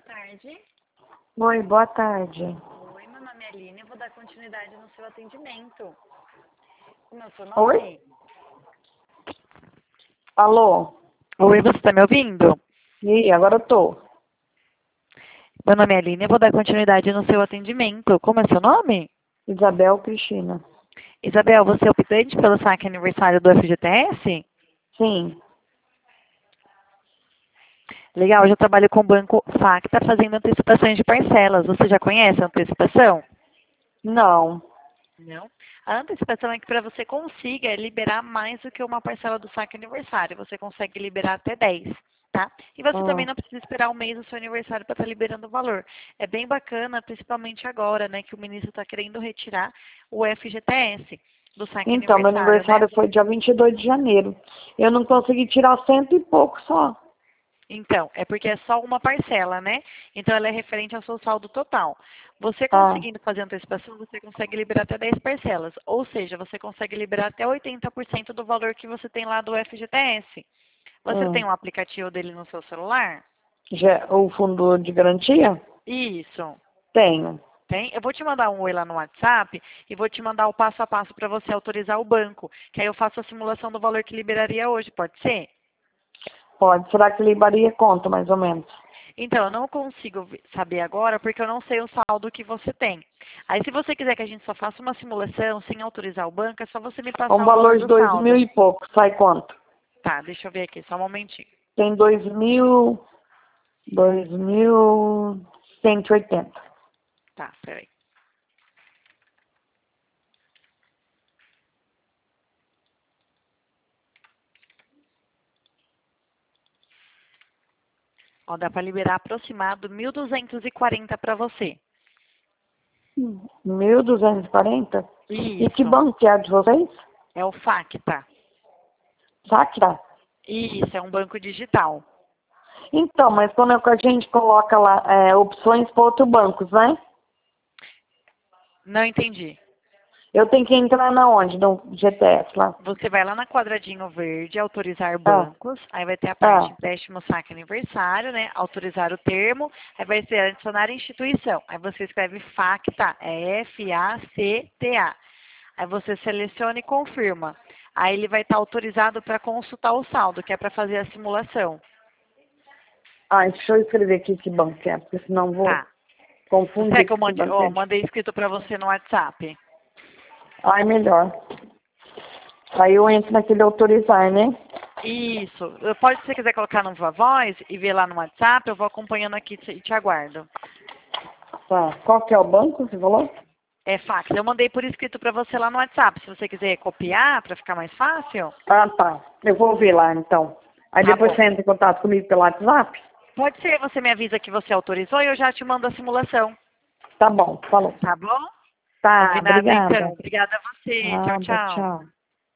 tarde. Oi, boa tarde. Oi, meu nome é Aline, eu vou dar continuidade no seu atendimento. Como é o seu Oi? nome? Alô? Oi, você está me ouvindo? Ih, agora eu tô. Meu nome é Aline, eu vou dar continuidade no seu atendimento. Como é seu nome? Isabel Cristina. Isabel, você é optante pelo saque aniversário do FGTS? Sim. Legal, eu já trabalho com o Banco Facta fazendo antecipações de parcelas. Você já conhece a antecipação? Não. Não. A antecipação é que para você consiga liberar mais do que uma parcela do saque aniversário. Você consegue liberar até 10, tá? E você também Hum. não precisa esperar um mês do seu aniversário para estar liberando o valor. É bem bacana, principalmente agora, né, que o ministro está querendo retirar o FGTS do saque Então, meu aniversário, né? aniversário foi dia 22 de janeiro. Eu não consegui tirar 100 e pouco só. Então, é porque é só uma parcela, né? Então, ela é referente ao seu saldo total. Você Ah, conseguindo fazer antecipação, você consegue liberar até 10 parcelas. Ou seja, você consegue liberar até 80% do valor que você tem lá do FGTS. Você tem hum. um aplicativo dele no seu celular? O fundo de garantia? Isso. Tenho. Tem? Eu vou te mandar um oi lá no WhatsApp e vou te mandar o passo a passo para você autorizar o banco. Que aí eu faço a simulação do valor que liberaria hoje, pode ser? Pode. Será que liberaria quanto, mais ou menos? Então, eu não consigo saber agora porque eu não sei o saldo que você tem. Aí, se você quiser que a gente só faça uma simulação sem autorizar o banco, é só você me Um passar o valor valor de do 2.000 saldo. e pouco. Sai quanto? Tá, deixa eu ver aqui, só um momentinho. Tem 2.180. Tá, peraí. Ó, dá para liberar aproximado 1.240 para você. 1.240. E que Isso, banco que é a de vocês? é o Facta. Sacra? Isso, é um banco digital. Então, mas quando a gente coloca lá opções para outros bancos, né? Não entendi. Eu tenho que entrar na onde? No GTS lá. Você vai lá na quadradinho verde, autorizar Ah, bancos, aí vai ter a parte ah, empréstimo saque aniversário, né? Autorizar o termo, aí vai ser adicionar instituição. Aí você escreve FACTA, é FACTA. Aí você seleciona e confirma. Aí ele vai estar autorizado para consultar o saldo, que é para fazer a simulação. deixa eu escrever aqui que banco que é, porque senão vou Tá. Você quer confundir que eu com que mande? banco Ó, é. mandei escrito para você no WhatsApp. Melhor. Aí eu entro naquele autorizar, né? Isso. Pode, se você quiser colocar no Viva Voz e ver lá no WhatsApp, eu vou acompanhando aqui e te aguardo. Tá. Qual que é o banco, você falou? É fax. Eu mandei por escrito para você lá no WhatsApp. Se você quiser copiar para ficar mais fácil, Ah, tá. Eu vou ver lá, então. Aí tá depois bom. você entra em contato comigo pelo WhatsApp? Pode ser, você me avisa que você autorizou e eu já te mando a simulação. Tá bom, falou. Tá bom? Tá, Combinado obrigada. então. Obrigada a você. Tchau, Nada, tchau. tchau.